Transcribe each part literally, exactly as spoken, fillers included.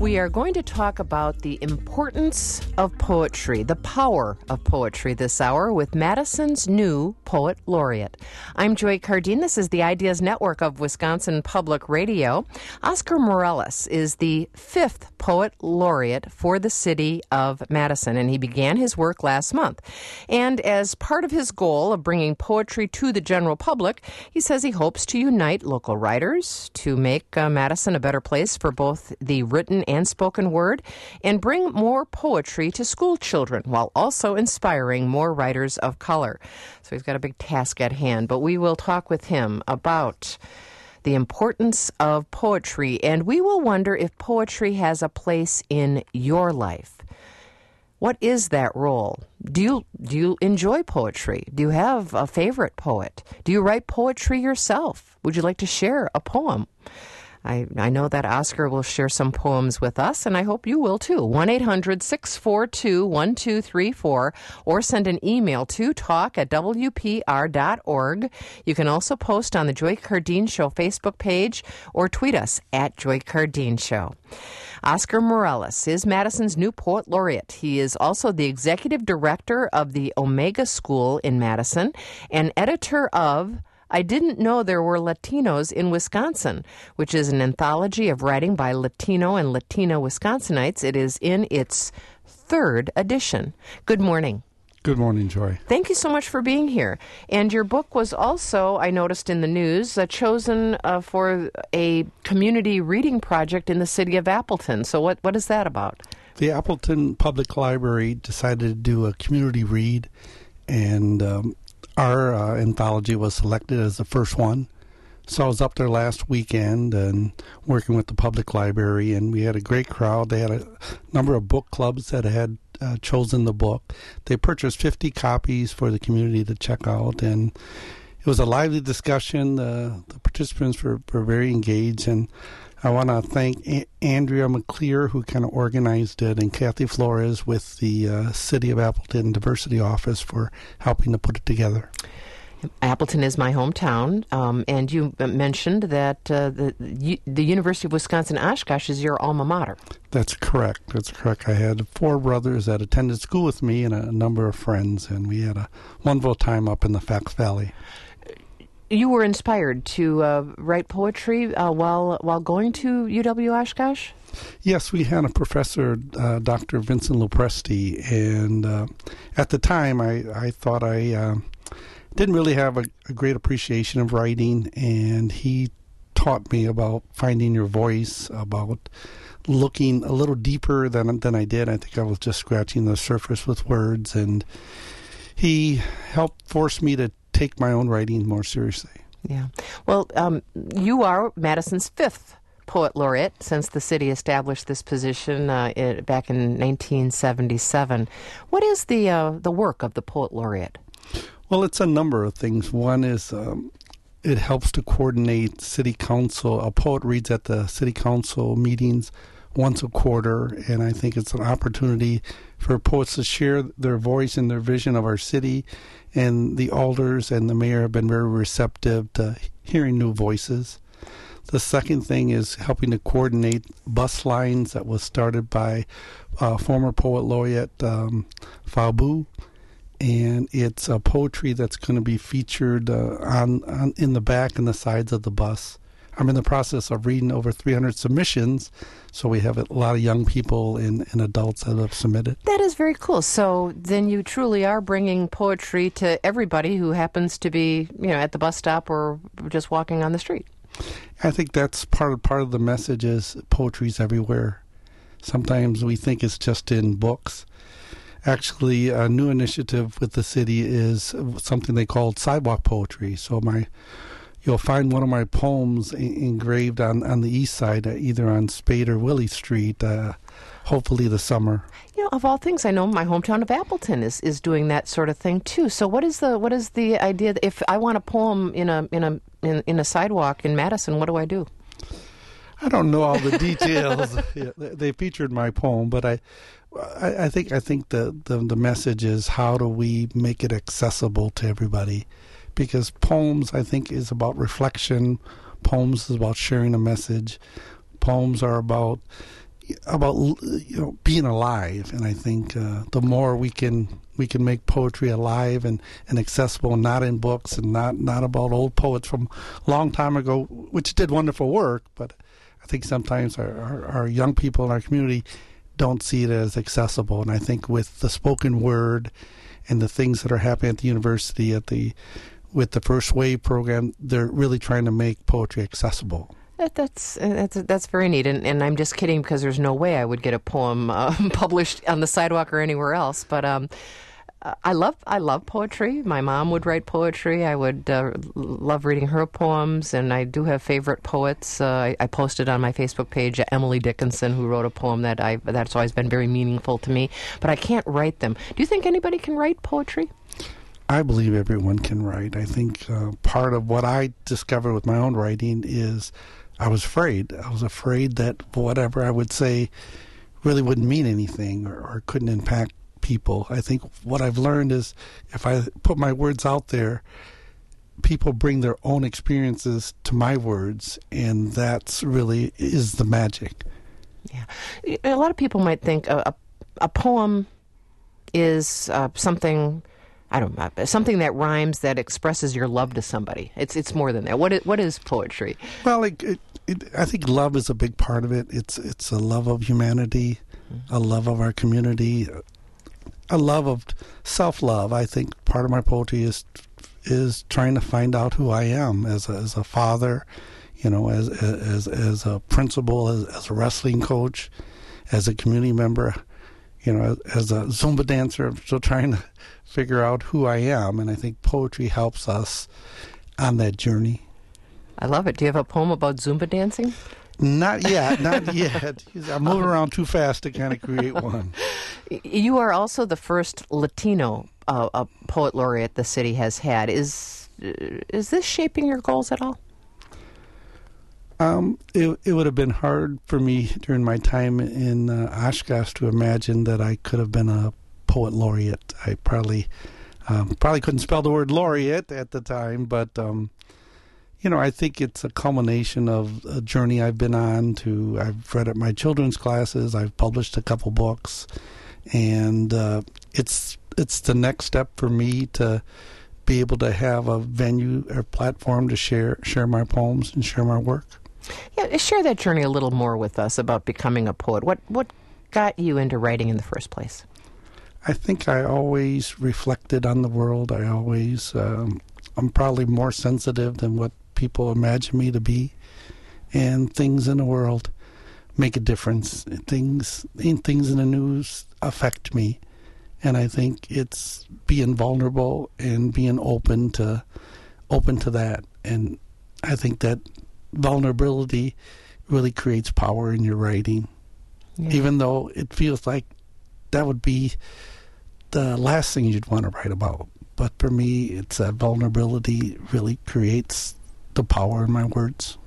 We are going to talk about the importance of poetry, the power of poetry this hour with Madison's new Poet Laureate. I'm Joy Cardine. This is the Ideas Network of Wisconsin Public Radio. Oscar Morales is the fifth Poet Laureate for the city of Madison, and he began his work last month. And as part of his goal of bringing poetry to the general public, he says he hopes to unite local writers to make uh, Madison a better place for both the written and spoken word, and bring more poetry to school children while also inspiring more writers of color. So he's got a big task at hand, but we will talk with him about the importance of poetry, and we will wonder if poetry has a place in your life. What is that role? Do you do you enjoy poetry? Do you have a favorite poet? Do you write poetry yourself? Would you like to share a poem? I, I know that Oscar will share some poems with us, and I hope you will too. one eight hundred six four two one two three four, or send an email to talk at w p r dot org. You can also post on the Joy Cardine Show Facebook page or tweet us at Joy Cardine Show. Oscar Morales is Madison's new Poet Laureate. He is also the executive director of the Omega School in Madison and editor of I Didn't Know There Were Latinos in Wisconsin, which is an anthology of writing by Latino and Latina Wisconsinites. It is in its third edition. Good morning. Good morning, Joy. Thank you so much for being here. And your book was also, I noticed in the news, uh, chosen uh, for a community reading project in the city of Appleton. So what, what is that about? The Appleton Public Library decided to do a community read, and um, our uh, anthology was selected as the first one. So I was up there last weekend and working with the public library, and we had a great crowd. They had a number of book clubs that had uh, chosen the book. They purchased fifty copies for the community to check out, and it was a lively discussion. Uh, the participants were, were very engaged, and I want to thank a- Andrea McClear, who kind of organized it, and Kathy Flores with the uh, City of Appleton Diversity Office for helping to put it together. Appleton is my hometown, um, and you mentioned that uh, the the University of Wisconsin-Oshkosh is your alma mater. That's correct. That's correct. I had four brothers that attended school with me and a number of friends, and we had a wonderful time up in the Fox Valley. You were inspired to uh, write poetry uh, while while going to U W-Oshkosh? Yes, we had a professor, uh, Doctor Vincent Lopresti, and uh, at the time I, I thought I uh, didn't really have a, a great appreciation of writing, and he taught me about finding your voice, about looking a little deeper than than I did. I think I was just scratching the surface with words, and he helped force me to take my own writing more seriously. Yeah. Well, um, you are Madison's fifth Poet Laureate since the city established this position uh, it, back in nineteen seventy-seven. What is the uh, the work of the Poet Laureate? Well, it's a number of things. One is um, it helps to coordinate city council. A poet reads at the city council meetings once a quarter, and I think it's an opportunity for poets to share their voice and their vision of our city, and the alders and the mayor have been very receptive to hearing new voices. The second thing is helping to coordinate bus lines that was started by uh, former poet laureate um, Fabu, and it's a poetry that's going to be featured uh, on, on in the back and the sides of the bus. I'm in the process of reading over three hundred submissions, so we have a lot of young people and, and adults that have submitted. That is very cool. So then you truly are bringing poetry to everybody who happens to be, you know, at the bus stop or just walking on the street. I think that's part of, part of the message is poetry's everywhere. Sometimes we think it's just in books. Actually, a new initiative with the city is something they call sidewalk poetry. So my You'll find one of my poems engraved on, on the east side, uh, either on Spade or Willie Street, uh, hopefully this summer. You know, of all things, I know my hometown of Appleton is, is doing that sort of thing too. So, what is the what is the idea? That if I want a poem in a in a in, in a sidewalk in Madison, what do I do? I don't know all the details. Yeah, they featured my poem, but I, I, I think I think the, the the message is how do we make it accessible to everybody. Because poems, I think, is about reflection. Poems is about sharing a message. Poems are about, about you know being alive, and I think uh, the more we can we can make poetry alive and, and accessible, not in books and not, not about old poets from a long time ago, which did wonderful work, but I think sometimes our, our, our young people in our community don't see it as accessible. And I think with the spoken word and the things that are happening at the university at the with the First Wave program, they're really trying to make poetry accessible. That, that's that's that's very neat, and, and I'm just kidding because there's no way I would get a poem uh, published on the sidewalk or anywhere else. But um, I love I love poetry. My mom would write poetry. I would uh, love reading her poems, and I do have favorite poets. Uh, I, I posted on my Facebook page uh, Emily Dickinson, who wrote a poem that I that's always been very meaningful to me. But I can't write them. Do you think anybody can write poetry? I believe everyone can write. I think uh, part of what I discovered with my own writing is I was afraid. I was afraid that whatever I would say really wouldn't mean anything or, or couldn't impact people. I think what I've learned is if I put my words out there, people bring their own experiences to my words, and that's really is the magic. Yeah. A lot of people might think a, a, a poem is uh, something... I don't know, something that rhymes that expresses your love to somebody. It's it's more than that. What is, what is poetry? Well, it, it, it, I think love is a big part of it. It's it's a love of humanity, mm-hmm. a love of our community, a love of self-love. I think part of my poetry is is trying to find out who I am as a, as a father, you know, as as as a principal, as, as a wrestling coach, as a community member, you know, as a Zumba dancer. I'm still trying to figure out who I am, and I think poetry helps us on that journey. I love it. Do you have a poem about Zumba dancing? Not yet, not yet. I'm moving around too fast to kind of create one. You are also the first Latino uh, a poet laureate the city has had. Is is this shaping your goals at all? Um, it, it would have been hard for me during my time in uh, Oshkosh to imagine that I could have been a poet laureate. I probably um, probably couldn't spell the word laureate at the time, but um, you know, I think it's a culmination of a journey I've been on. To I've read at my children's classes, I've published a couple books, and uh, it's it's the next step for me to be able to have a venue or platform to share share my poems and share my work. Yeah, share that journey a little more with us about becoming a poet. What what got you into writing in the first place? I think I always reflected on the world. I always, um, I'm probably more sensitive than what people imagine me to be. And things in the world make a difference. Things, things in the news affect me. And I think it's being vulnerable and being open to, open to that. And I think that vulnerability really creates power in your writing. Yeah. Even though it feels like that would be the last thing you'd want to write about. But for me, it's that vulnerability really creates the power in my words.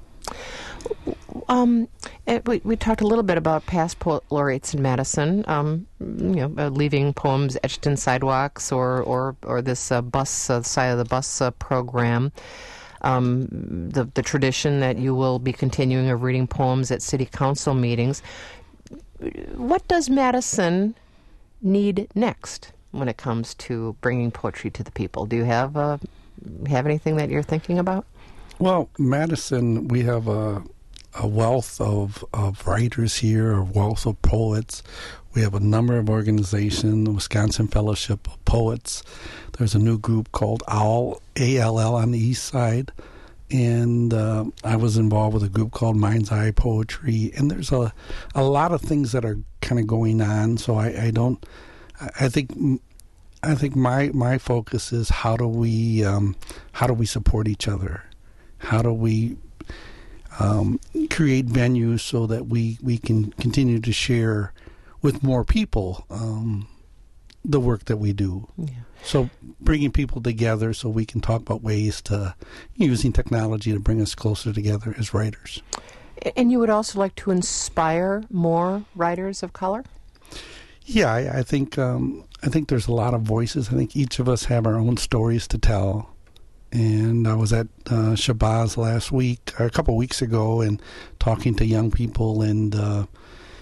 Um, we, we talked a little bit about past poet laureates in Madison, um, you know, uh, leaving poems etched in sidewalks or, or, or this uh, bus, uh, side of the bus uh, program. Um, the, the tradition that you will be continuing of reading poems at city council meetings. What does Madison need next when it comes to bringing poetry to the people? Do you have uh, have anything that you're thinking about? Well, Madison, we have a, a wealth of, of writers here, a wealth of poets. We have a number of organizations, the Wisconsin Fellowship of Poets. There's a new group called OWL, A L L on the east side. And uh, I was involved with a group called Mind's Eye Poetry. And there's a, a lot of things that are kind of going on. So I, I don't, I think, I think my, my focus is how do we, um, how do we support each other? How do we um, create venues so that we, we can continue to share with more people um, the work that we do? Yeah. So bringing people together so we can talk about ways to using technology to bring us closer together as writers. And you would also like to inspire more writers of color? Yeah, I, I think um, I think there's a lot of voices. I think each of us have our own stories to tell. And I was at uh, Shabazz last week, or a couple weeks ago, and talking to young people, and uh,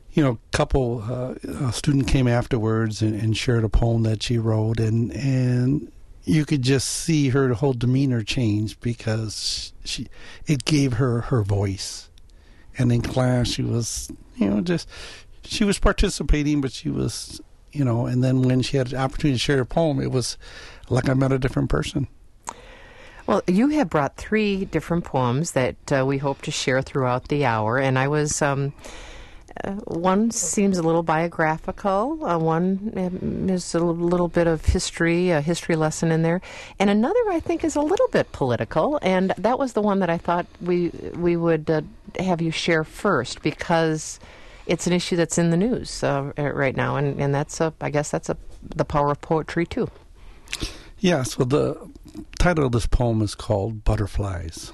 you know, a couple, uh, a student came afterwards and, and shared a poem that she wrote, and and you could just see her whole demeanor change because she, it gave her her voice. And in class, she was, you know, just, she was participating, but she was, you know, and then when she had the opportunity to share her poem, it was like I met a different person. Well, you have brought three different poems that uh, we hope to share throughout the hour, and I was, um, uh, one seems a little biographical, uh, one um, is a little bit of history, a history lesson in there, and another I think is a little bit political, and that was the one that I thought we we would uh, have you share first, because it's an issue that's in the news uh, right now, and, and that's, a, I guess that's a, the power of poetry too. Yeah, so the title of this poem is called Butterflies.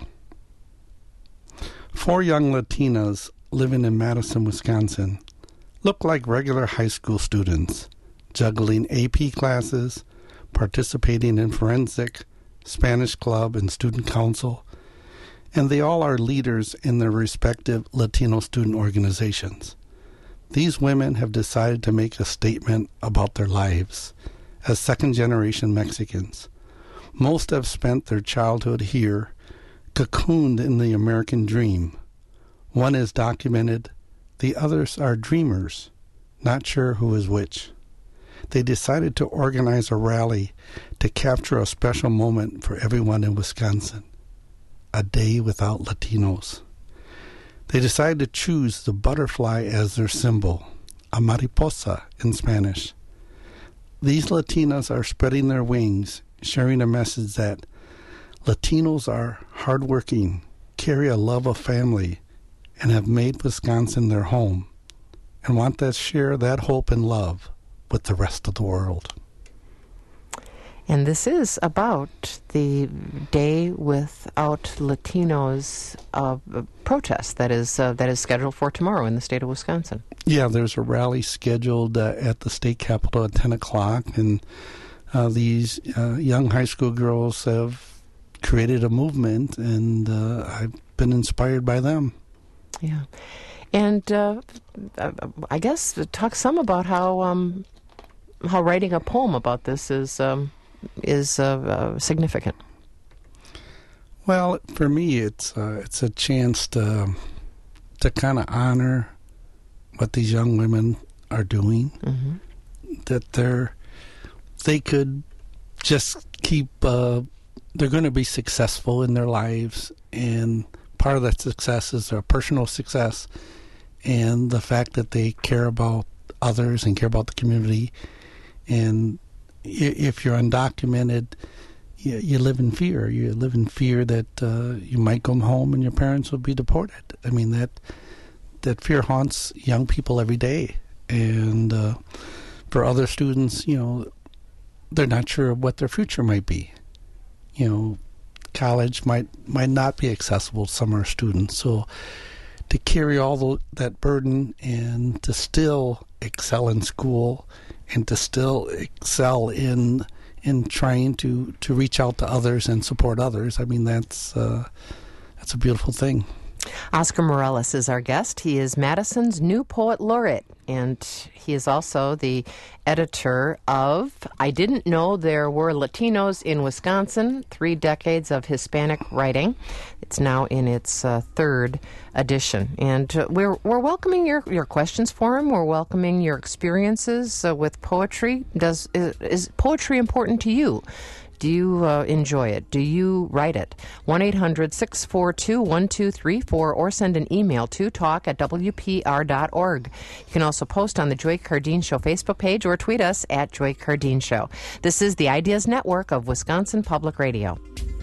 Four young Latinas living in Madison, Wisconsin look like regular high school students, juggling A P classes, participating in forensic, Spanish club, and student council, and they all are leaders in their respective Latino student organizations. These women have decided to make a statement about their lives as second-generation Mexicans. Most have spent their childhood here, cocooned in the American dream. One is documented, the others are dreamers, not sure who is which. They decided to organize a rally to capture a special moment for everyone in Wisconsin, a day without Latinos. They decided to choose the butterfly as their symbol, a mariposa in Spanish. These Latinas are spreading their wings, sharing a message that Latinos are hardworking, carry a love of family, and have made Wisconsin their home, and want to share that hope and love with the rest of the world. And this is about the Day Without Latinos uh, protest that is uh, that is scheduled for tomorrow in the state of Wisconsin. Yeah, there's a rally scheduled uh, at the state capitol at ten o'clock, and uh, these uh, young high school girls have created a movement, and uh, I've been inspired by them. Yeah. And uh, I guess talk some about how um, how writing a poem about this is um, is uh, uh, significant. Well, for me, it's uh, it's a chance to to kind of honor what these young women are doing. Mm-hmm. That they're they could just keep. Uh, they're going to be successful in their lives, and part of that success is their personal success, and the fact that they care about others and care about the community. And if you're undocumented, you, you live in fear. You live in fear that uh, you might come home and your parents will be deported. I mean, that that fear haunts young people every day. And uh, for other students, you know, they're not sure what their future might be. You know, college might might not be accessible to some of our students. So to carry all the, that burden and to still excel in school and to still excel in in trying to, to reach out to others and support others, I mean, that's uh, that's a beautiful thing. Oscar Morales is our guest. He is Madison's new poet laureate, and he is also the editor of I Didn't Know There Were Latinos in Wisconsin, Three Decades of Hispanic Writing. It's now in its uh, third edition. And uh, we're we're welcoming your, your questions for him. We're welcoming your experiences uh, with poetry. Does is, is poetry important to you? Do you uh, enjoy it? Do you write it? one eight hundred six four two one two three four or send an email to talk at w p r dot org. You can also post on the Joy Cardeen Show Facebook page or tweet us at Joy Cardeen Show. This is the Ideas Network of Wisconsin Public Radio.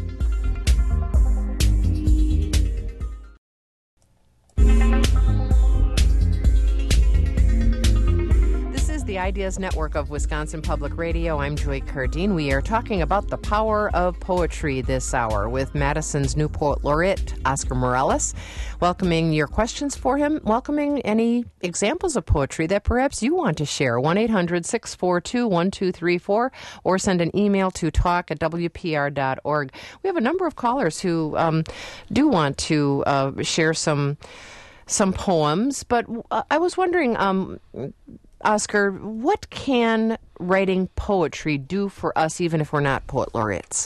The Ideas Network of Wisconsin Public Radio. I'm Joy Cardeen. We are talking about the power of poetry this hour with Madison's new poet laureate, Oscar Morales. Welcoming your questions for him, welcoming any examples of poetry that perhaps you want to share. one eight hundred six four two one two three four or send an email to talk at w p r dot org. We have a number of callers who um, do want to uh, share some some poems, but uh, I was wondering, um, Oscar, what can writing poetry do for us, even if we're not poet laureates?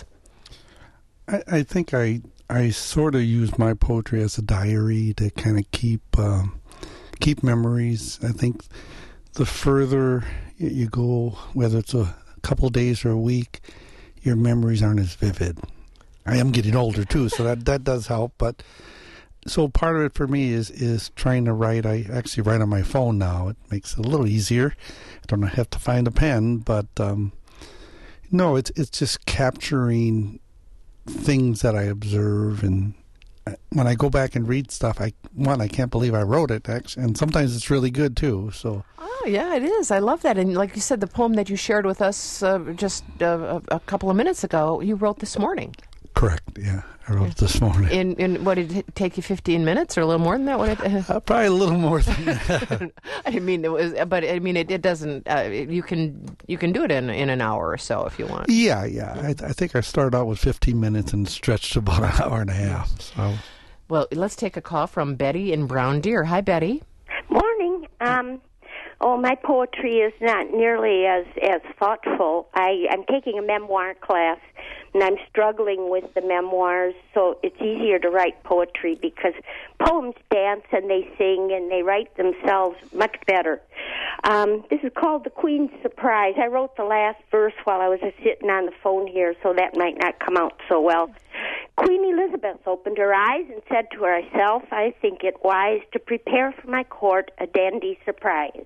I, I think I I sort of use my poetry as a diary to kind of keep um, keep memories. I think the further you go, whether it's a couple days or a week, your memories aren't as vivid. I am getting older too, so that, that does help. But so part of it for me is is trying to write. I actually write on my phone now. It makes it a little easier. I don't have to find a pen, but um, no, it's it's just capturing things that I observe, and when I go back and read stuff, I one I can't believe I wrote it, actually, and sometimes it's really good too. So. Oh yeah, it is. I love that. And like you said, the poem that you shared with us uh, just uh, a, a couple of minutes ago, you wrote this morning. Correct. Yeah, I wrote it this morning. In in what did it take you? Fifteen minutes or a little more than that? What? It, uh, probably a little more than that. I mean, it was, but I mean, it, it doesn't. Uh, you can you can do it in in an hour or so if you want. Yeah, yeah. I, I think I started out with fifteen minutes and stretched to about an hour and a half. So. Well, let's take a call from Betty in Brown Deer. Hi, Betty. Morning. Um, oh, my poetry is not nearly as as thoughtful. I I'm taking a memoir class. And I'm struggling with the memoirs, so it's easier to write poetry because poems dance and they sing and they write themselves much better. Um, this is called The Queen's Surprise. I wrote the last verse while I was sitting on the phone here, so that might not come out so well. Queen Elizabeth opened her eyes and said to herself, I think it wise to prepare for my court a dandy surprise.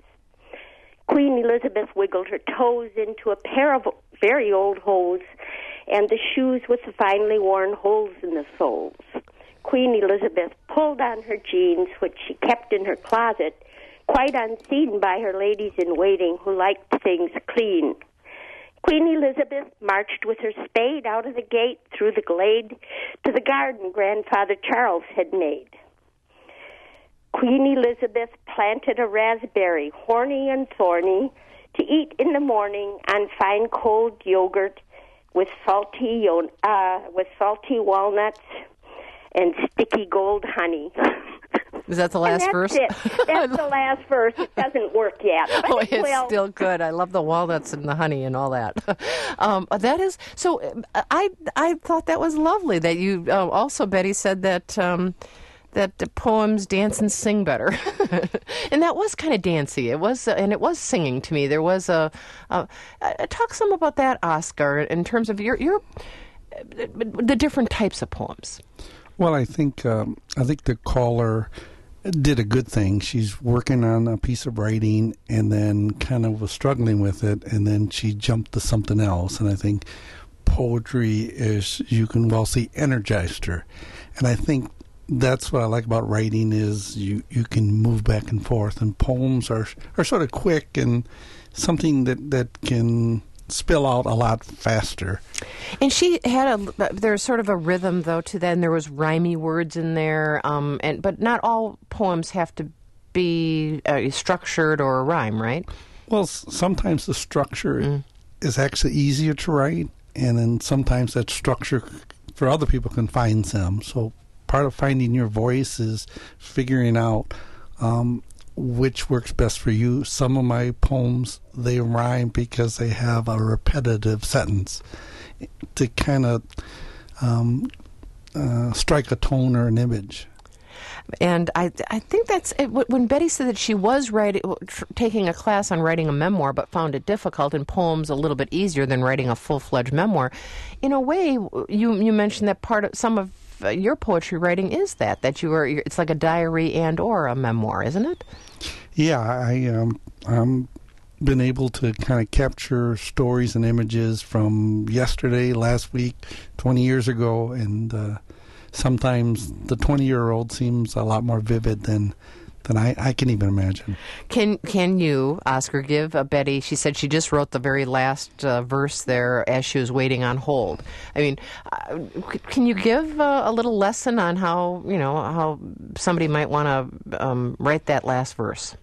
Queen Elizabeth wiggled her toes into a pair of very old hose and the shoes with the finely worn holes in the soles. Queen Elizabeth pulled on her jeans, which she kept in her closet, quite unseen by her ladies-in-waiting who liked things clean. Queen Elizabeth marched with her spade out of the gate through the glade to the garden Grandfather Charles had made. Queen Elizabeth planted a raspberry, horny and thorny, to eat in the morning on fine cold yogurt with salty uh, with salty walnuts and sticky gold honey. Is that the last that's verse? It. That's the last verse. It doesn't work yet. But oh, it it's will. still good. I love the walnuts and the honey and all that. um, that is so. I I thought that was lovely that you uh, also, Betty, said that. Um, that the poems dance and sing better. And that was kind of dancey. It was, uh, and it was singing to me. There was a, a, a talk some about that, Oscar, in terms of your, your the different types of poems. Well, I think um, I think the caller did a good thing. She's working on a piece of writing and then kind of was struggling with it, and then she jumped to something else. And I think poetry is, you can well see, energized her. And I think that's what I like about writing is you, you can move back and forth, and poems are are sort of quick and something that, that can spill out a lot faster. And she had a there's sort of a rhythm though to that, and there was rhymey words in there, um, and but not all poems have to be uh, structured or a rhyme, right? Well, s- sometimes the structure Mm. is actually easier to write, and then sometimes that structure for other people can find some. So part of finding your voice is figuring out um, which works best for you. Some of my poems, they rhyme because they have a repetitive sentence to kind of um, uh, strike a tone or an image. And I I think that's it. When Betty said that she was writing, tr- taking a class on writing a memoir, but found it difficult, and poems a little bit easier than writing a full-fledged memoir. In a way, you you mentioned that part of some of your poetry writing is that that you are. It's like a diary and or a memoir, isn't it? Yeah, I um I'm been able to kind of capture stories and images from yesterday, last week, twenty years ago, and uh, sometimes the twenty-year-old seems a lot more vivid than than I, I can even imagine. Can can you, Oscar, give uh, Betty? She said she just wrote the very last uh, verse there as she was waiting on hold. I mean, uh, c- can you give uh, a little lesson on how you know how somebody might want to um, write that last verse?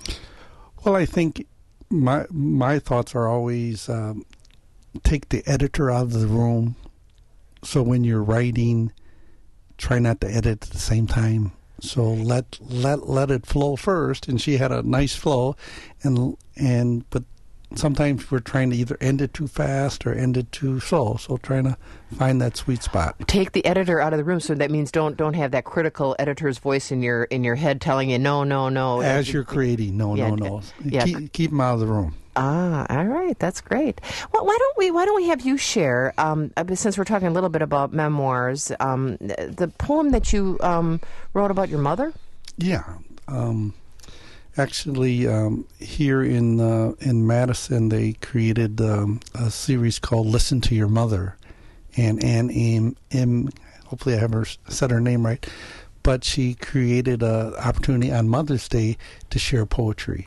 Well, I think my my thoughts are always um, take the editor out of the room. So when you're writing, try not to edit at the same time. So let let let it flow first, and she had a nice flow, and and but sometimes we're trying to either end it too fast or end it too slow. So trying to find that sweet spot. Take the editor out of the room. So that means don't don't have that critical editor's voice in your in your head telling you no, no, no. As you're creating, no, yeah, no, no. Yeah. Keep, keep them out of the room. Ah, all right, that's great. Well, why don't we why don't we have you share, um, since we're talking a little bit about memoirs, um, the poem that you um, wrote about your mother? Yeah, um, actually, um, here in uh, in Madison, they created um, a series called "Listen to Your Mother," and Ann M. M. Hopefully, I have her said her name right, but she created an opportunity on Mother's Day to share poetry.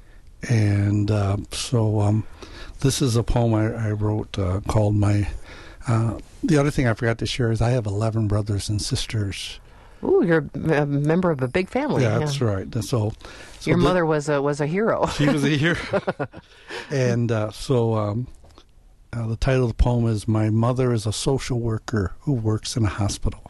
And uh, so um, this is a poem I, I wrote uh, called my... Uh, the other thing I forgot to share is I have eleven brothers and sisters. Ooh, you're a member of a big family. Yeah, yeah. that's right. So, so your the, mother was a, was a hero. She was a hero. And uh, so um, uh, the title of the poem is My Mother is a Social Worker Who Works in a Hospital.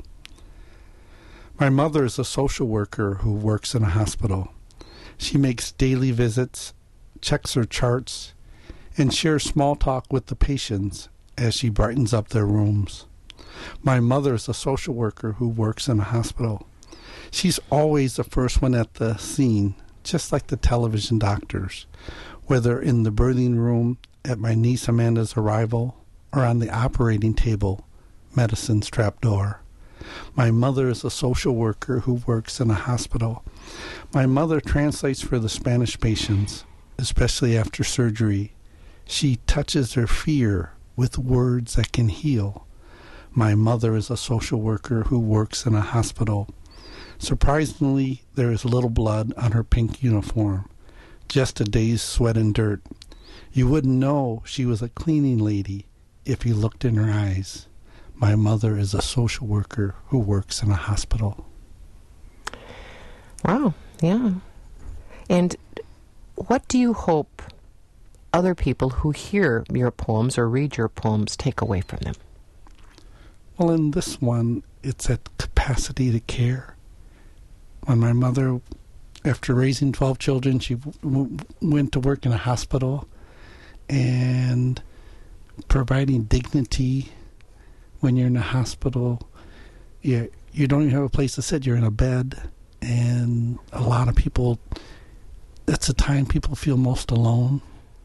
My mother is a social worker who works in a hospital. She makes daily visits, checks her charts, and shares small talk with the patients as she brightens up their rooms. My mother is a social worker who works in a hospital. She's always the first one at the scene, just like the television doctors, whether in the birthing room at my niece Amanda's arrival or on the operating table, medicine's trapdoor. My mother is a social worker who works in a hospital. My mother translates for the Spanish patients, especially after surgery. She touches their fear with words that can heal. My mother is a social worker who works in a hospital. Surprisingly, there is little blood on her pink uniform, just a day's sweat and dirt. You wouldn't know she was a cleaning lady if you looked in her eyes. My mother is a social worker who works in a hospital. Wow, yeah. And what do you hope other people who hear your poems or read your poems take away from them? Well, in this one, it's that capacity to care. When my mother, after raising twelve children, she w- went to work in a hospital and providing dignity. When you're in a hospital, you, you don't even have a place to sit. You're in a bed. And a lot of people, that's the time people feel most alone.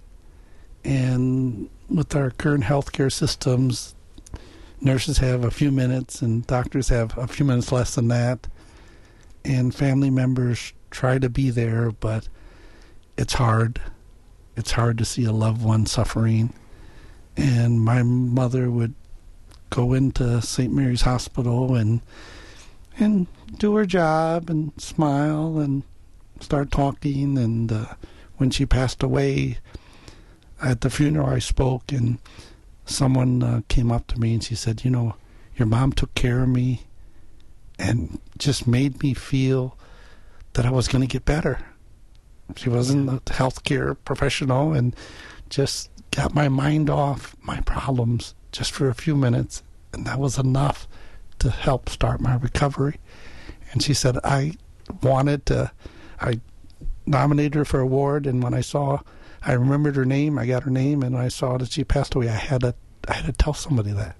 And with our current healthcare systems, nurses have a few minutes and doctors have a few minutes less than that. And family members try to be there, but it's hard. It's hard to see a loved one suffering. And my mother would go into Saint Mary's Hospital and and do her job and smile and start talking. And uh, when she passed away, at the funeral I spoke, and someone uh, came up to me and she said, you know, your mom took care of me and just made me feel that I was going to get better. She wasn't a healthcare professional and just got my mind off my problems just for a few minutes, and that was enough to help start my recovery. And she said, I wanted to, I nominated her for an award, and when I saw, I remembered her name, I got her name, and when I saw that she passed away, I had to, I had to tell somebody that.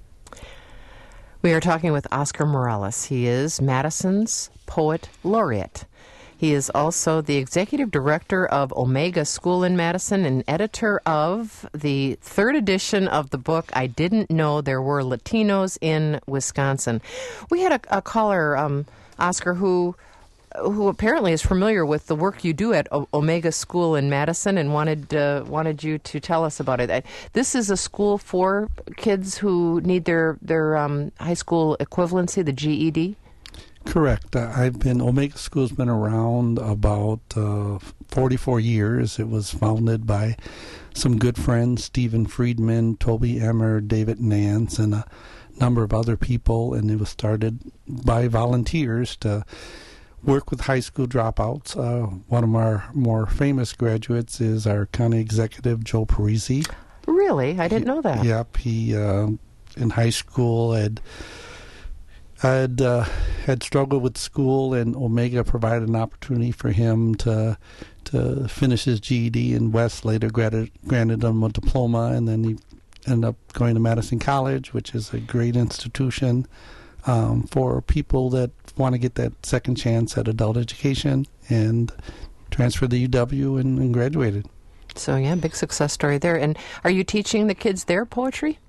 We are talking with Oscar Morales. He is Madison's Poet Laureate. He is also the executive director of Omega School in Madison and editor of the third edition of the book, I Didn't Know There Were Latinos in Wisconsin. We had a, a caller, um, Oscar, who who apparently is familiar with the work you do at o- Omega School in Madison and wanted uh, wanted you to tell us about it. I, this is a school for kids who need their, their um, high school equivalency, the G E D? Correct. Uh, I've been, Omega School's been around about uh, forty-four years. It was founded by some good friends, Stephen Friedman, Toby Emmer, David Nance, and a number of other people, and it was started by volunteers to work with high school dropouts. Uh, one of our more famous graduates is our county executive, Joe Parisi. Really? I didn't he, know that. Yep. He, uh, in high school, had I'd uh, had struggled with school, and Omega provided an opportunity for him to to finish his G E D, and West later granted, granted him a diploma, and then he ended up going to Madison College, which is a great institution um, for people that want to get that second chance at adult education, and transferred to U W and, and graduated. So, yeah, big success story there. And are you teaching the kids their poetry?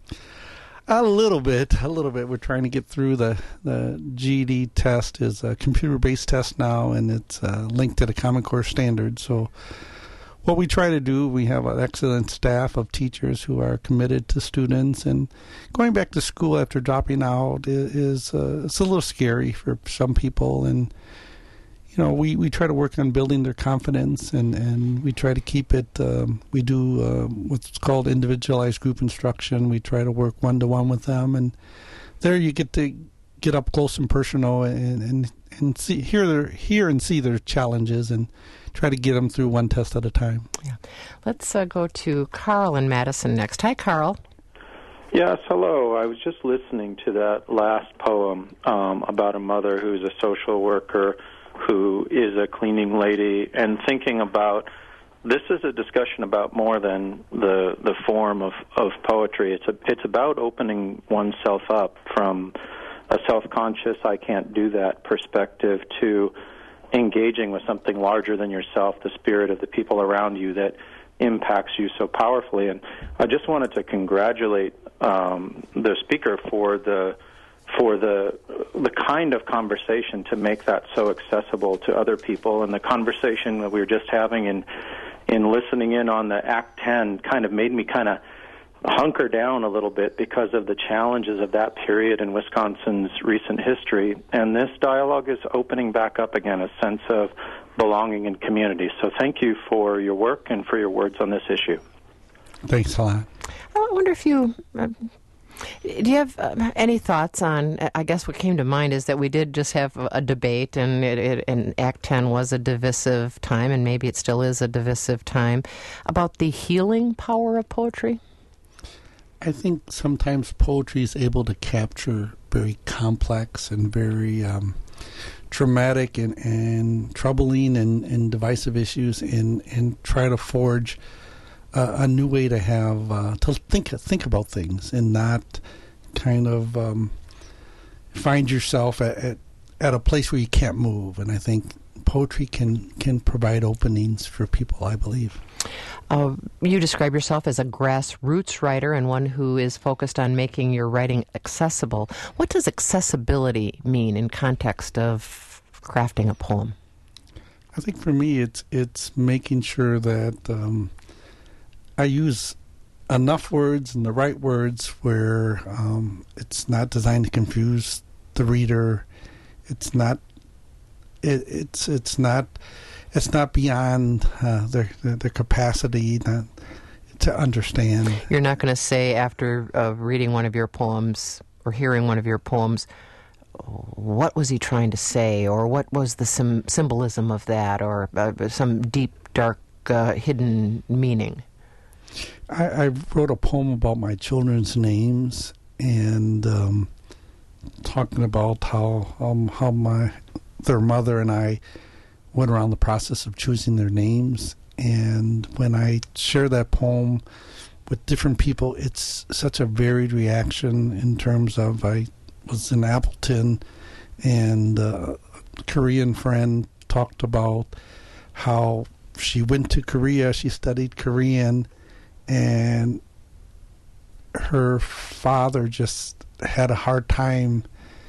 A little bit, a little bit. We're trying to get through the, the G E D test. Is a computer-based test now, and it's uh, linked to the Common Core standards. So what we try to do, we have an excellent staff of teachers who are committed to students, and going back to school after dropping out is, is uh, it's a little scary for some people, and you know, we, we try to work on building their confidence, and, and we try to keep it, um, we do uh, what's called individualized group instruction. We try to work one-to-one with them, and there you get to get up close and personal and, and, and see, hear, their, hear and see their challenges, and try to get them through one test at a time. Yeah. Let's uh, go to Carl in Madison next. Hi, Carl. Yes, hello. I was just listening to that last poem um, about a mother who's a social worker who is a cleaning lady, and thinking about this is a discussion about more than the the form of, of poetry. It's a, it's about opening oneself up from a self-conscious, I can't do that perspective, to engaging with something larger than yourself, the spirit of the people around you that impacts you so powerfully. And I just wanted to congratulate um, the speaker for the for the the kind of conversation to make that so accessible to other people. And the conversation that we were just having in in listening in on the Act ten kind of made me kind of hunker down a little bit because of the challenges of that period in Wisconsin's recent history. And this dialogue is opening back up again, a sense of belonging and community. So thank you for your work and for your words on this issue. Thanks a lot. I wonder if you... Uh, Do you have uh, any thoughts on, I guess what came to mind is that we did just have a, a debate, and, it, it, and Act ten was a divisive time, and maybe it still is a divisive time, about the healing power of poetry? I think sometimes poetry is able to capture very complex and very um, traumatic and, and troubling and, and divisive issues, and, and try to forge Uh, a new way to have uh, to think think about things, and not kind of um, find yourself at, at at a place where you can't move. And I think poetry can can provide openings for people, I believe. Uh, you describe yourself as a grassroots writer and one who is focused on making your writing accessible. What does accessibility mean in context of crafting a poem? I think for me, it's it's making sure that um, I use enough words and the right words where um, it's not designed to confuse the reader. It's not. It, it's it's not. It's not beyond uh, their their capacity not to understand. You're not going to say after uh, reading one of your poems or hearing one of your poems, what was he trying to say, or what was the sim- symbolism of that, or uh, some deep, dark, uh, hidden meaning. I, I wrote a poem about my children's names, and um, talking about how um, how my their mother and I went around the process of choosing their names. And when I share that poem with different people, it's such a varied reaction in terms of I was in Appleton, and uh, a Korean friend talked about how she went to Korea, she studied Korean, and her father just had a hard time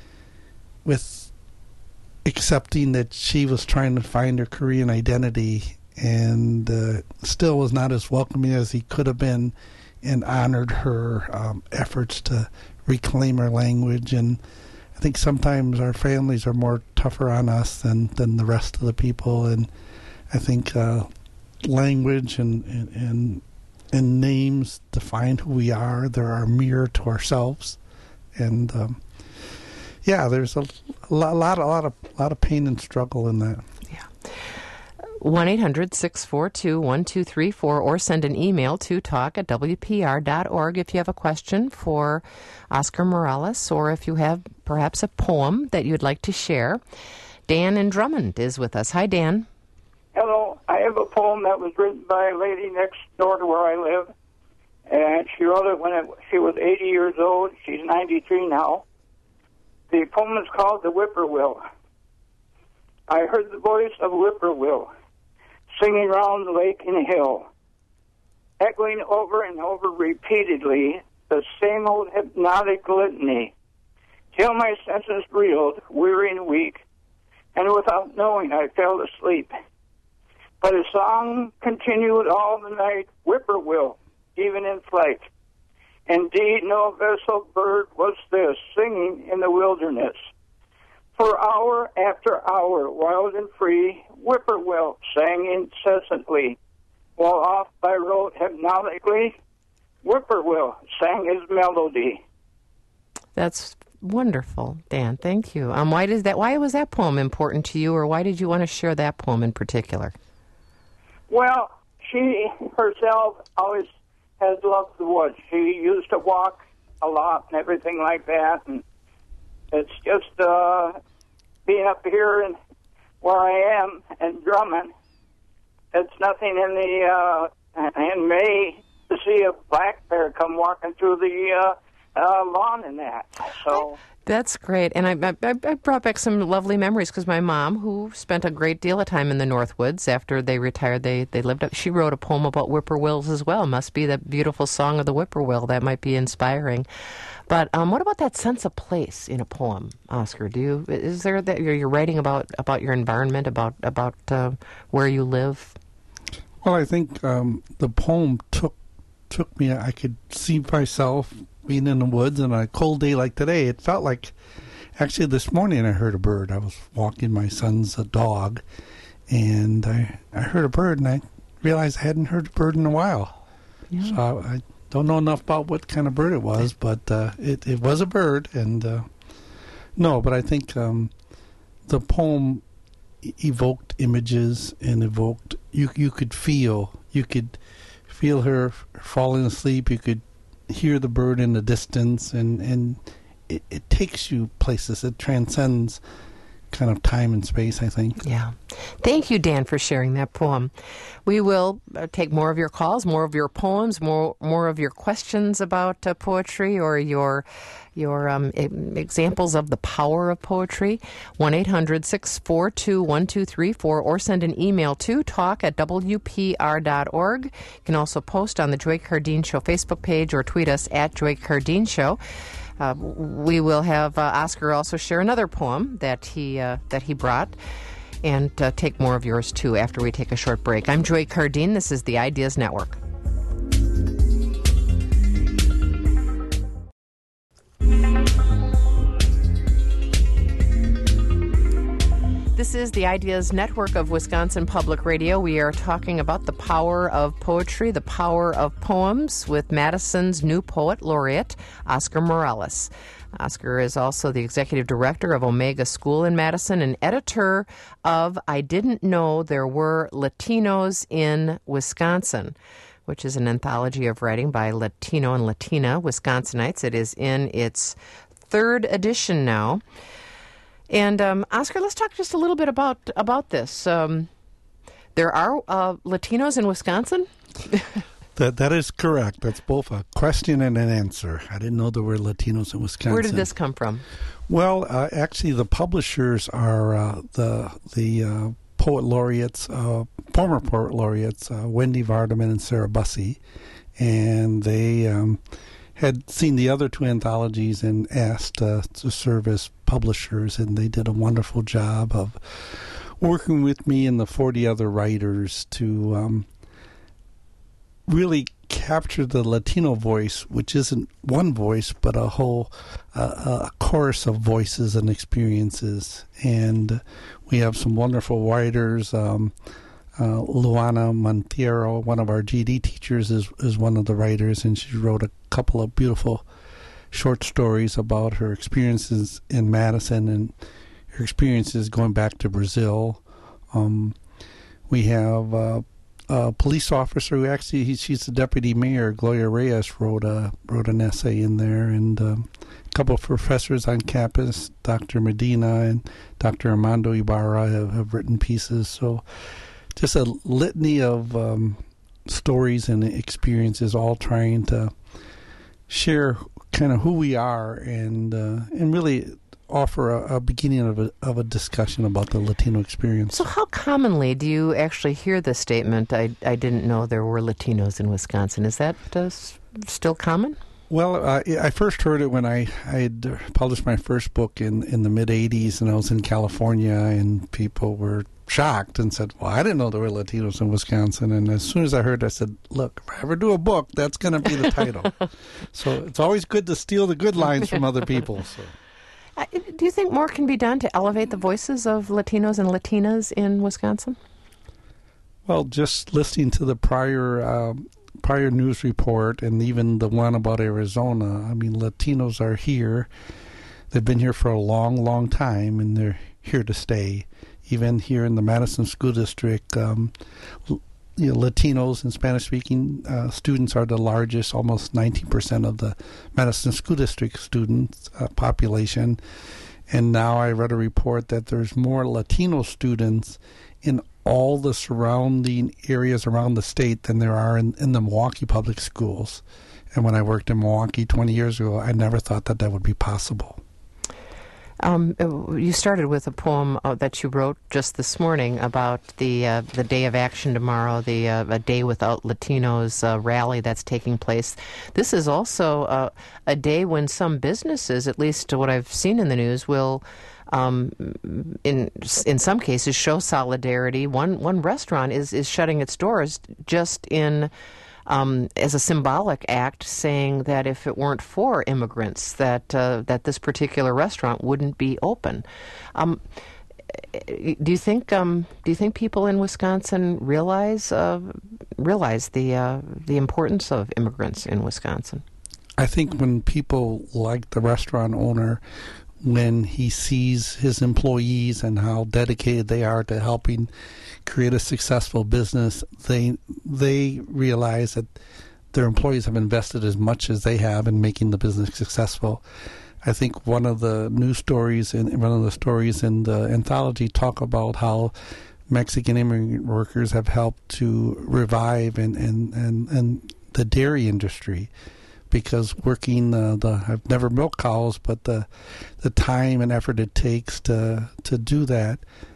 with accepting that she was trying to find her Korean identity, and uh, still was not as welcoming as he could have been, and honored her um, efforts to reclaim her language. And I think sometimes our families are more tougher on us than, than the rest of the people, and I think uh, language and, and, and and names define who we are. They're our mirror to ourselves, and um, yeah, there's a, a lot, a lot, a lot of, a lot of pain and struggle in that. Yeah. one eight hundred six four two one two three four, or send an email to talk at w p r dot org if you have a question for Oscar Morales, or if you have perhaps a poem that you'd like to share. Dan in Drummond is with us. Hi, Dan. Hello. I have a poem that was written by a lady next door to where I live, and she wrote it when it, she was eighty years old. She's ninety-three now. The poem is called The Whippoorwill. I heard the voice of a whippoorwill singing round the lake and hill, echoing over and over repeatedly the same old hypnotic litany, till my senses reeled, weary and weak, and without knowing I fell asleep. But his song continued all the night, whippoorwill, even in flight. Indeed, no vessel bird was this, singing in the wilderness. For hour after hour, wild and free, whippoorwill sang incessantly, while off by road hypnotically, whippoorwill sang his melody. That's wonderful, Dan. Thank you. Um, why does that? Why was that poem important to you, or why did you want to share that poem in particular? Well, she herself always has loved the woods. She used to walk a lot and everything like that, and it's just uh, being up here and where I am in Drummond. It's nothing in the uh, in May to see a black bear come walking through the uh, uh, lawn and that. So. That's great. And I, I, I brought back some lovely memories because my mom, who spent a great deal of time in the Northwoods after they retired, they, they lived up, she wrote a poem about whippoorwills as well. Must be the beautiful song of the whippoorwill. That might be inspiring. But um, what about that sense of place in a poem, Oscar? Do you, is there that you're, you're writing about, about your environment, about, about uh, where you live? Well, I think um, the poem took took me, I could see myself being in the woods on a cold day like today. It felt like, actually this morning I heard a bird. I was walking my son's uh, dog, and I, I heard a bird, and I realized I hadn't heard a bird in a while. Yeah. So I, I don't know enough about what kind of bird it was, but uh, it, it was a bird. And uh, no, but I think um, the poem e- evoked images and evoked, you, you could feel, you could feel her falling asleep. You could hear the bird in the distance, and, and it, it takes you places. It transcends kind of time and space, I think. Yeah. Thank you, Dan, for sharing that poem. We will uh, take more of your calls, more of your poems, more more of your questions about uh, poetry, or your your um, e- examples of the power of poetry. one eight hundred six four two one two three four, or send an email to talk at w p r dot org. You can also post on the Joy Cardeen Show Facebook page, or tweet us at Joy Cardeen Show. Uh, we will have uh, Oscar also share another poem that he uh, that he brought, and uh, take more of yours too after we take a short break. I'm Joy Cardeen. This is the Ideas Network. This is the Ideas Network of Wisconsin Public Radio. We are talking about the power of poetry, the power of poems, with Madison's new poet laureate, Oscar Morales. Oscar is also the executive director of Omega School in Madison and editor of I Didn't Know There Were Latinos in Wisconsin, which is an anthology of writing by Latino and Latina Wisconsinites. It is in its third edition now. And um, Oscar, let's talk just a little bit about about this. Um, there are uh, Latinos in Wisconsin? that that is correct. That's both a question and an answer. I didn't know there were Latinos in Wisconsin. Where did this come from? Well, uh, actually, the publishers are uh, the the uh, poet laureates, uh, former poet laureates, uh, Wendy Vardaman and Sarah Bussey, and they um, had seen the other two anthologies and asked uh, to serve as publishers, and they did a wonderful job of working with me and the forty other writers to um, really capture the Latino voice, which isn't one voice, but a whole uh, a chorus of voices and experiences. And we have some wonderful writers. Um, uh, Luana Monteiro, one of our G D teachers, is, is one of the writers, and she wrote a couple of beautiful short stories about her experiences in Madison and her experiences going back to Brazil. Um, We have uh, a police officer who actually, he, she's the deputy mayor, Gloria Reyes, wrote, a, wrote an essay in there, and um, a couple of professors on campus, Doctor Medina and Doctor Armando Ibarra, have, have written pieces. So just a litany of um, stories and experiences, all trying to share kind of who we are and uh, and really offer a, a beginning of a, of a discussion about the Latino experience. So how commonly do you actually hear the statement, I, I didn't know there were Latinos in Wisconsin? Is that uh, s- still common? Well, uh, I first heard it when I had published my first book in, in the mid-eighties, and I was in California, and people were shocked and said, well, I didn't know there were Latinos in Wisconsin. And as soon as I heard it, I said, look, if I ever do a book, that's going to be the title. So it's always good to steal the good lines from other people. So. Uh, do you think more can be done to elevate the voices of Latinos and Latinas in Wisconsin? Well, just listening to the prior um, prior news report and even the one about Arizona, I mean, Latinos are here. They've been here for a long, long time, and they're here to stay. Even here in the Madison School District, um, you know, Latinos and Spanish-speaking uh, students are the largest, almost nineteen percent of the Madison School District students uh, population. And now I read a report that there's more Latino students in all the surrounding areas around the state than there are in, in the Milwaukee public schools. And when I worked in Milwaukee twenty years ago, I never thought that that would be possible. Um, you started with a poem uh, that you wrote just this morning about the uh, the Day of Action tomorrow, the uh, A Day Without Latinos uh, rally that's taking place. This is also uh, a day when some businesses, at least what I've seen in the news, will Um, in in some cases, show solidarity. One one restaurant is, is shutting its doors just in um, as a symbolic act, saying that if it weren't for immigrants, that uh, that this particular restaurant wouldn't be open. Um, do you think um, do you think people in Wisconsin realize uh, realize the uh, the importance of immigrants in Wisconsin? I think when people like the restaurant owner, when he sees his employees and how dedicated they are to helping create a successful business, they they realize that their employees have invested as much as they have in making the business successful. I think one of the news stories and one of the stories in the anthology talk about how Mexican immigrant workers have helped to revive and and, and, and the dairy industry. Because working uh, the I've never milked cows, but the the time and effort it takes to to do that,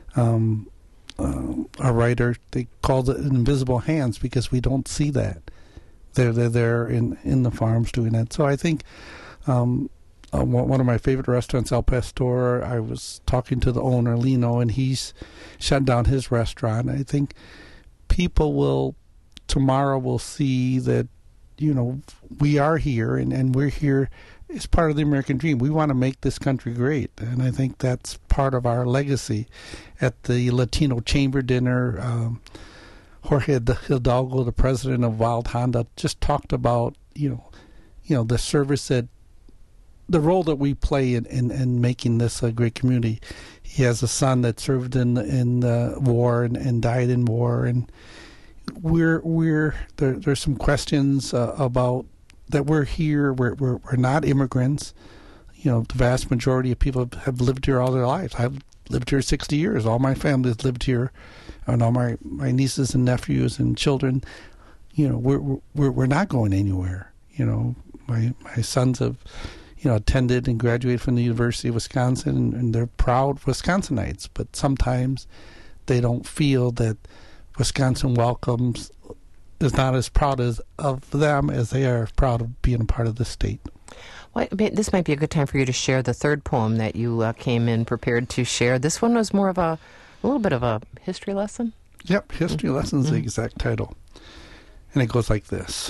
um, uh, a writer they called it invisible hands because we don't see that. They're they're there in, in the farms doing that. So I think um, uh, one of my favorite restaurants, El Pastor. I was talking to the owner Lino, and he's shut down his restaurant. I think people will tomorrow will see that. You know, we are here, and, and we're here as part of the American dream. We want to make this country great, and I think that's part of our legacy. At the Latino Chamber Dinner, um, Jorge Hidalgo, the president of Wild Honda, just talked about, you know, you know, the service that, the role that we play in, in, in making this a great community. He has a son that served in in the war and, and died in war, and We're we're there. There's some questions uh, about that. We're here. We're, we're we're not immigrants. You know, the vast majority of people have lived here all their lives. I've lived here sixty years. All my family has lived here, and all my, my nieces and nephews and children. You know, we're we're we're not going anywhere. You know, my my sons have, you know, attended and graduated from the University of Wisconsin, and, and they're proud Wisconsinites. But sometimes they don't feel that Wisconsin welcomes is not as proud as of them as they are proud of being a part of the state. Well, this might be a good time for you to share the third poem that you uh, came in prepared to share. This one was more of a, a little bit of a history lesson. Yep, history mm-hmm. lesson is the exact title. And it goes like this.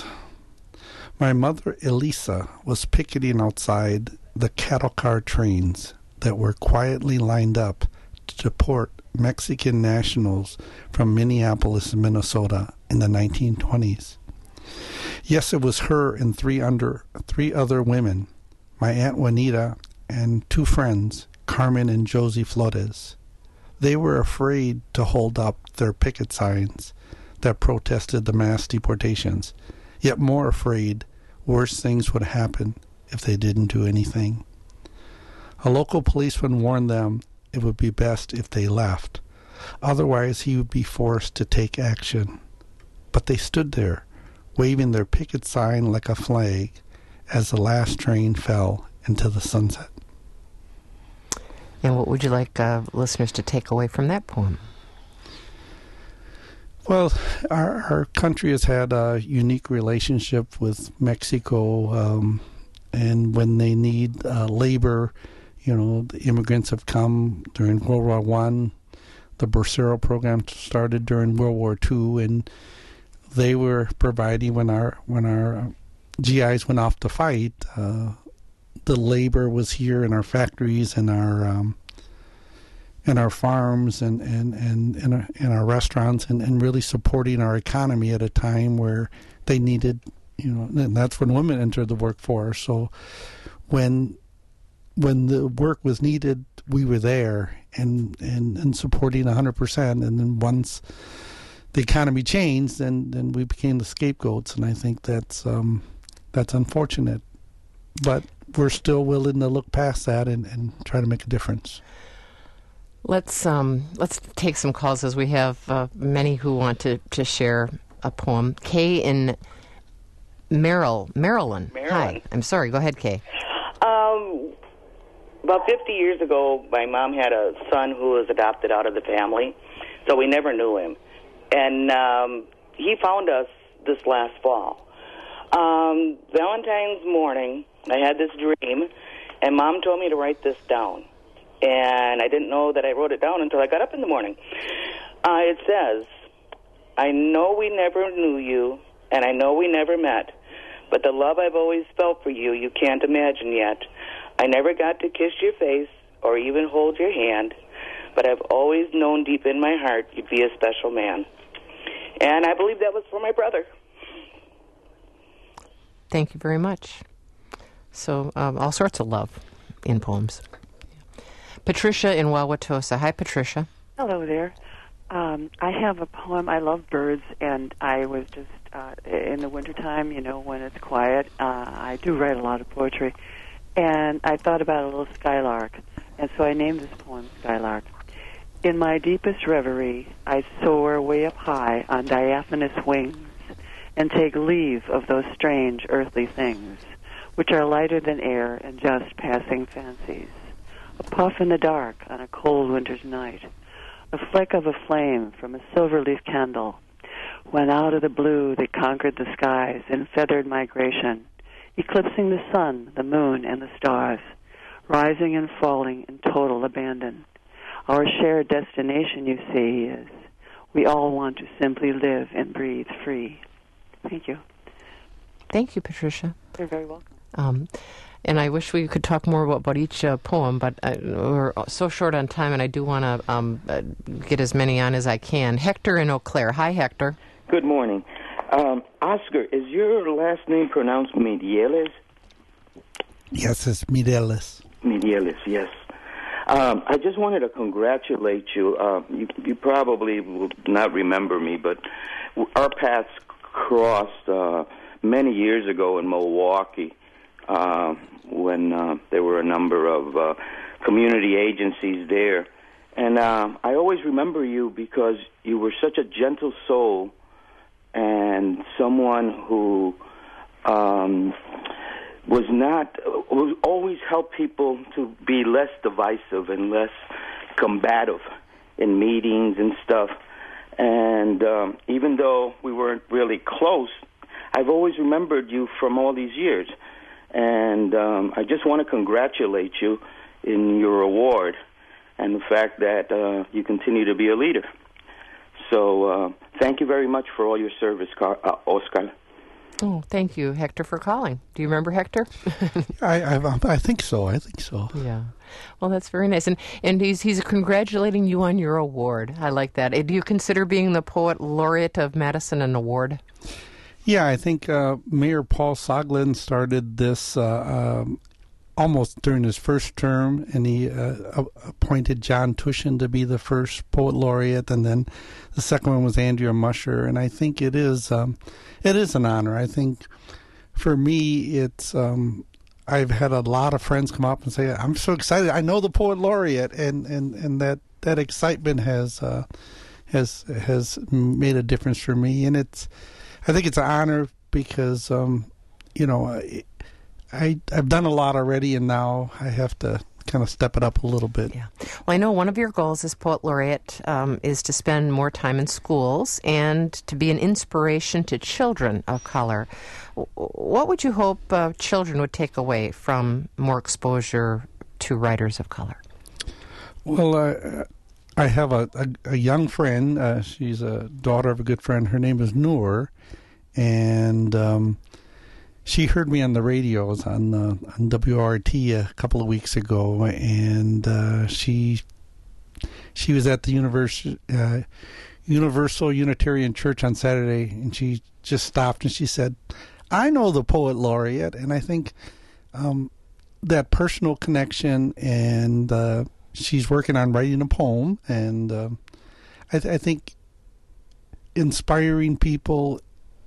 My mother, Elisa, was picketing outside the cattle car trains that were quietly lined up to deport Mexican nationals from Minneapolis, Minnesota in the nineteen twenties. Yes, it was her and three under three other women, my Aunt Juanita and two friends, Carmen and Josie Flores. They were afraid to hold up their picket signs that protested the mass deportations, yet more afraid worse things would happen if they didn't do anything. A local policeman warned them it would be best if they left. Otherwise, he would be forced to take action. But they stood there, waving their picket sign like a flag as the last train fell into the sunset. And what would you like uh, listeners to take away from that poem? Well, our, our country has had a unique relationship with Mexico, um, and when they need uh, labor, you know, the immigrants have come during World War One. The Bracero program started during World War Two, and they were providing when our when our G Is went off to fight. Uh, the labor was here in our factories and our um, in our farms and and and in our, in our restaurants, and, and really supporting our economy at a time where they needed, you know, and that's when women entered the workforce. So when when the work was needed, we were there and and, and supporting one hundred percent. And then once the economy changed, then then we became the scapegoats, and I think that's um, that's unfortunate. But we're still willing to look past that and, and try to make a difference. Let's um, let's take some calls, as we have uh, many who want to, to share a poem. Kay in Merrill, Maryland. Maryland. Hi. I'm sorry. Go ahead, Kay. Um, about fifty years ago, my mom had a son who was adopted out of the family, so we never knew him. And um, he found us this last fall. Um, Valentine's morning, I had this dream, and Mom told me to write this down. And I didn't know that I wrote it down until I got up in the morning. Uh, it says, I know we never knew you, and I know we never met, but the love I've always felt for you, you can't imagine yet. I never got to kiss your face or even hold your hand, but I've always known deep in my heart you'd be a special man. And I believe that was for my brother. Thank you very much. So, um, all sorts of love in poems. Patricia in Wauwatosa. Hi, Patricia. Hello there. Um, I have a poem. I love birds, and I was just, uh, in the wintertime, you know, when it's quiet, uh, I do write a lot of poetry, and I thought about a little skylark, and so I named this poem Skylark. In my deepest reverie, I soar way up high on diaphanous wings and take leave of those strange earthly things, which are lighter than air and just passing fancies. A puff in the dark on a cold winter's night, a fleck of a flame from a silver-leaf candle, went out of the blue that conquered the skies in feathered migration, eclipsing the sun, the moon, and the stars, rising and falling in total abandon. Our shared destination, you see, is we all want to simply live and breathe free. Thank you. Thank you, Patricia. You're very welcome. Um, and I wish we could talk more about, about each uh, poem, but uh, we're so short on time, and I do want to um, uh, get as many on as I can. Hector in Eau Claire. Hi, Hector. Good morning. Um, Oscar, is your last name pronounced Medieles? Yes, it's Mireles. Medieles, yes. Um, I just wanted to congratulate you. Uh, you. You probably will not remember me, but our paths crossed uh, many years ago in Milwaukee uh, when uh, there were a number of uh, community agencies there. And uh, I always remember you because you were such a gentle soul and someone who um, was not, was always helped people to be less divisive and less combative in meetings and stuff. And um, even though we weren't really close, I've always remembered you from all these years. And um, I just want to congratulate you in your award and the fact that uh, you continue to be a leader. So uh, thank you very much for all your service, Car- uh, Oscar. Oh, thank you, Hector, for calling. Do you remember Hector? I, I I think so. I think so. Yeah. Well, that's very nice. And and he's he's congratulating you on your award. I like that. Do you consider being the Poet Laureate of Madison an award? Yeah, I think uh, Mayor Paul Soglin started this uh, um, almost during his first term, and he uh, appointed John Tushin to be the first poet laureate, and then the second one was Andrea Musher. And I think it is um, it is an honor. I think for me, it's um, I've had a lot of friends come up and say, "I'm so excited! I know the poet laureate," and and, and that, that excitement has uh, has has made a difference for me. And it's I think it's an honor because um, you know. It, I, I've done a lot already, and now I have to kind of step it up a little bit. Yeah. Well, I know one of your goals as Poet Laureate um, is to spend more time in schools and to be an inspiration to children of color. What would you hope uh, children would take away from more exposure to writers of color? Well, uh, I have a, a, a young friend. Uh, she's a daughter of a good friend. Her name is Noor, and um, she heard me on the radio. I was on, uh, on W R T a couple of weeks ago, and uh, she she was at the Univers- uh, Universal Unitarian Church on Saturday, and she just stopped and she said, "I know the Poet Laureate," and I think um, that personal connection, and uh, she's working on writing a poem, and uh, I, th- I think inspiring people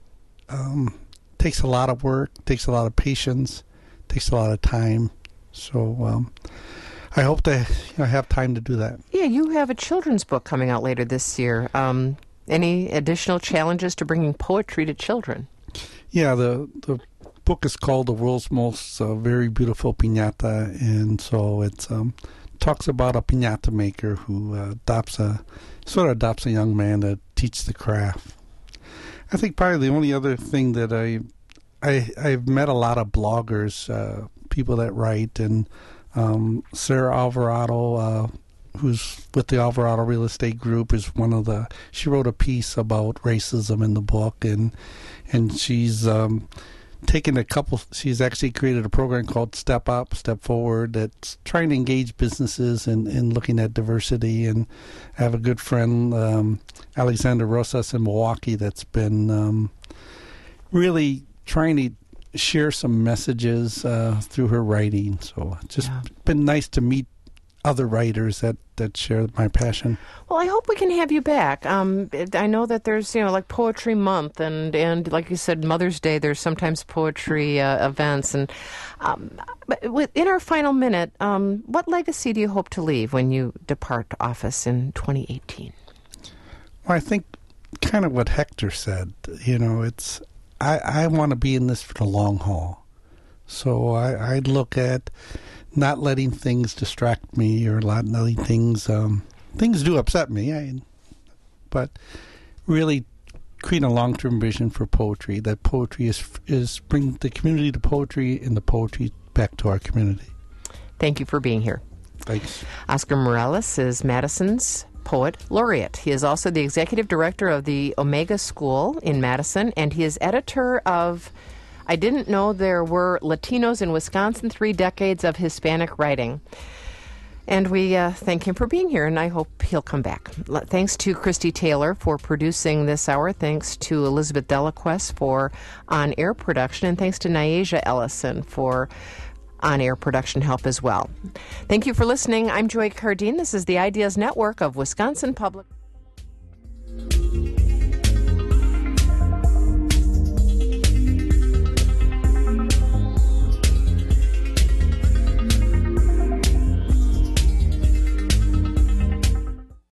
Um, takes a lot of work, takes a lot of patience, takes a lot of time. So um, I hope to you know, have time to do that. Yeah, you have a children's book coming out later this year. Um, any additional challenges to bringing poetry to children? Yeah, the the book is called The World's Most uh, Very Beautiful Piñata, and so it um, talks about a piñata maker who uh, adopts a sort of adopts a young man to teach the craft. I think probably the only other thing that I, I I've met a lot of bloggers, uh, people that write, and um, Sarah Alvarado, uh, who's with the Alvarado Real Estate Group, is one of the. She wrote a piece about racism in the book, and and she's um, taken a couple. She's actually created a program called Step Up, Step Forward that's trying to engage businesses in, in looking at diversity. And I have a good friend, um, Alexander Rosas in Milwaukee, that's been um, really trying to share some messages uh, through her writing. So it's just yeah. been nice to meet other writers that, that share my passion. Well, I hope we can have you back. Um, I know that there's, you know, like Poetry Month, and, and like you said, Mother's Day, there's sometimes poetry uh, events. And um, but in our final minute, um, what legacy do you hope to leave when you depart office in twenty eighteen? Well, I think kind of what Hector said. You know, it's I, I want to be in this for the long haul. So I, I'd look at not letting things distract me, or not letting things um, things do upset me, I, but really creating a long-term vision for poetry. That poetry is is bring the community to poetry, and the poetry back to our community. Thank you for being here. Thanks. Oscar Morales is Madison's Poet Laureate. He is also the executive director of the Omega School in Madison, and he is editor of I Didn't Know There Were Latinos in Wisconsin, Three Decades of Hispanic Writing. And we uh, thank him for being here, and I hope he'll come back. Thanks to Christy Taylor for producing this hour. Thanks to Elizabeth Delaquest for on-air production, and thanks to Nyasia Ellison for on-air production help as well. Thank you for listening. I'm Joy Cardine. This is the Ideas Network of Wisconsin Public